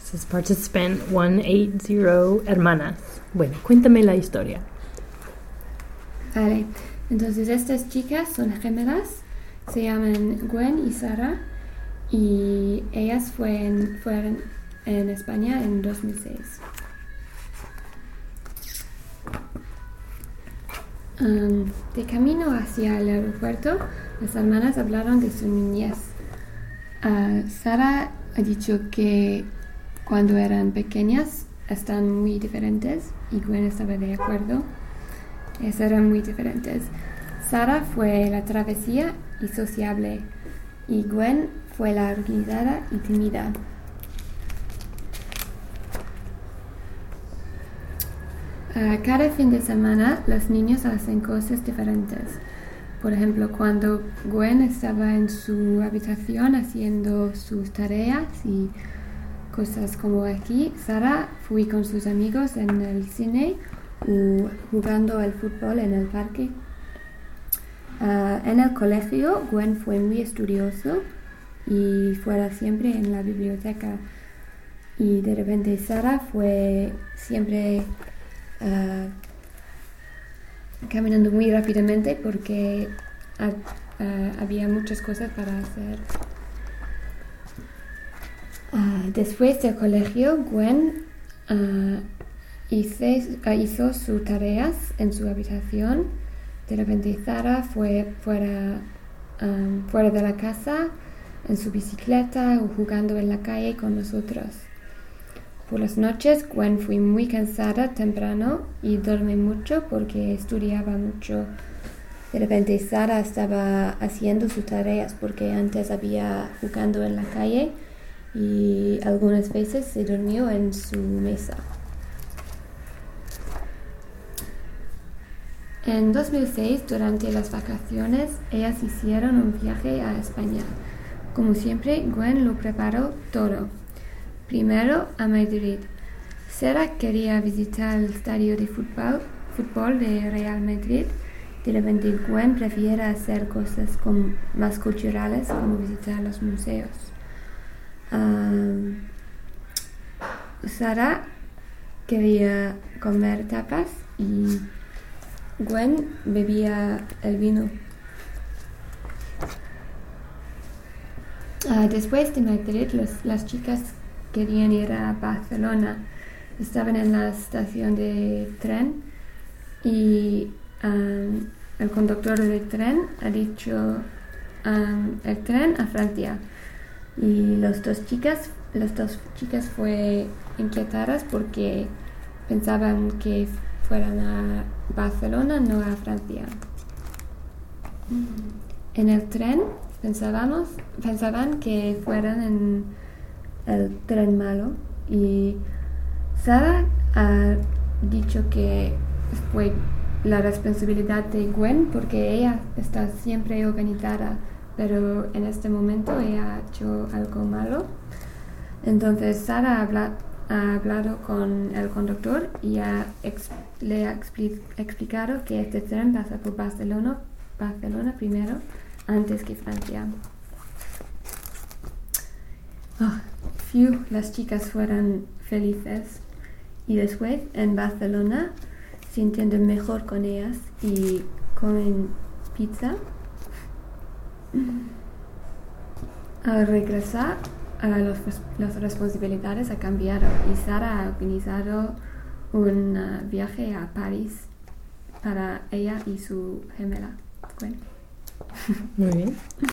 This is participant 180, hermanas. Bueno, cuéntame la historia. Vale, entonces estas chicas son gemelas, se llaman Gwen y Sara y ellas fueron en España en 2006. De camino hacia el aeropuerto, las hermanas hablaron de su niñez. Sara ha dicho que cuando eran pequeñas están muy diferentes y Gwen estaba de acuerdo. Eran muy diferentes. Sara fue la travesía y sociable y Gwen fue la organizada y tímida. Cada fin de semana los niños hacen cosas diferentes. Por ejemplo, cuando Gwen estaba en su habitación haciendo sus tareas y cosas como aquí, Sara fue con sus amigos en el cine o jugando al fútbol en el parque. En el colegio, Gwen fue muy estudioso y fuera siempre en la biblioteca. Y de repente Sara fue siempre caminando muy rápidamente porque había muchas cosas para hacer. Después del colegio, Gwen hizo sus tareas en su habitación. De repente Sara fue fuera de la casa en su bicicleta o jugando en la calle con nosotros. Por las noches, Gwen fue muy cansada temprano y dormía mucho porque estudiaba mucho. De repente Sara estaba haciendo sus tareas porque antes había jugando en la calle y algunas veces se durmió en su mesa. En 2006, durante las vacaciones, ellas hicieron un viaje a España. Como siempre, Gwen lo preparó todo. Primero a Madrid. Sara quería visitar el estadio de fútbol de Real Madrid. De repente Gwen prefiere hacer cosas más culturales como visitar los museos. Sara quería comer tapas y Gwen bebía el vino. Después de Madrid, las chicas querían ir a Barcelona. Estaban en la estación de tren y el conductor del tren ha dicho el tren a Francia. Y las dos chicas fue inquietadas porque pensaban que fueran a Barcelona, no a Francia. En el tren pensaban que fueran en el tren malo y Sara ha dicho que fue la responsabilidad de Gwen porque ella está siempre organizada, pero en este momento ella ha hecho algo malo. Entonces Sara ha hablado con el conductor y le ha explicado que este tren pasa por Barcelona primero, antes que Francia. Las chicas fueron felices y después en Barcelona se entienden mejor con ellas y comen pizza. Al regresar, las responsabilidades han cambiado y Sara ha organizado un viaje a París para ella y su gemela. Bueno. Muy bien.